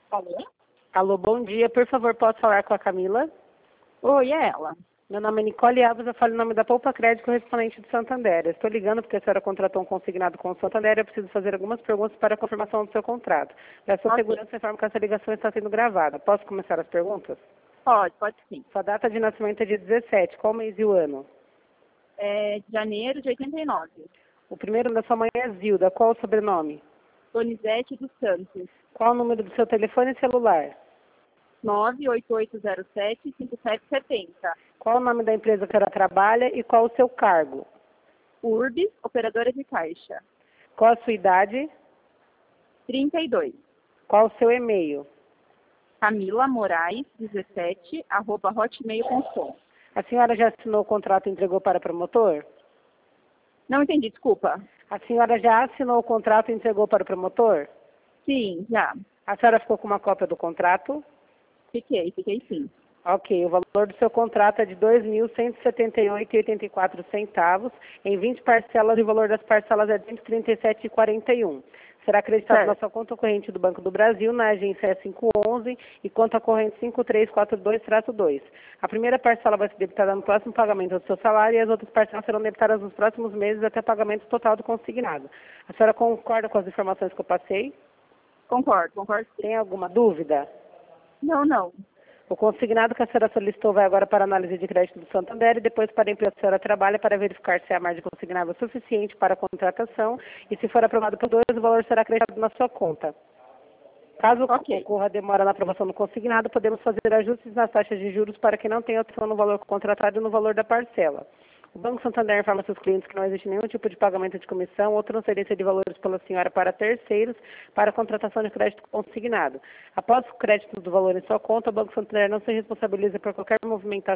Alô? Alô, bom dia. Por favor, posso falar com a Camila? Oi, é ela. Meu nome é Nicole Alves, eu falo em nome da Poupa Crédito, correspondente do Santander. Eu estou ligando porque a senhora contratou um consignado com o Santander e eu preciso fazer algumas perguntas para a confirmação do seu contrato. Para sua Ok. segurança, informo que essa ligação está sendo gravada. Posso começar as perguntas? Pode sim. Sua data de nascimento é dia 17. Qual mês e o ano? É de janeiro de 89. O primeiro nome da sua mãe é Zilda. Qual o sobrenome? Donizete dos Santos. Qual o número do seu telefone e celular? 98807-5770. Qual o nome da empresa que ela trabalha e qual o seu cargo? Urbis, operadora de caixa. Qual a sua idade? 32. Qual o seu e-mail? Camila Moraes, 17, @hotmail.com. A senhora já assinou o contrato e entregou para promotor? Não entendi, desculpa. A senhora já assinou o contrato e entregou para o promotor? Sim, já. A senhora ficou com uma cópia do contrato? Fiquei sim. Ok, o valor do seu contrato é de R$ 2.178,84 em 20 parcelas e o valor das parcelas é de R$ 137,41. Será acreditado na Certo. sua conta corrente do Banco do Brasil, na agência 511 e conta corrente 5342-2. A primeira parcela vai ser debitada no próximo pagamento do seu salário e as outras parcelas serão debitadas nos próximos meses até pagamento total do consignado. A senhora concorda com as informações que eu passei? Concordo sim. Tem alguma dúvida? Não. O consignado que a senhora solicitou vai agora para a análise de crédito do Santander e depois para a empresa que a senhora trabalha para verificar se a margem consignável é suficiente para a contratação e se for aprovado por dois, o valor será acreditado na sua conta. Caso Ok. ocorra demora na aprovação do consignado, podemos fazer ajustes nas taxas de juros para que não tenha opção no valor contratado e no valor da parcela. O Banco Santander informa seus clientes que não existe nenhum tipo de pagamento de comissão ou transferência de valores pela senhora para terceiros para a contratação de crédito consignado. Após o crédito do valor em sua conta, o Banco Santander não se responsabiliza por qualquer movimentação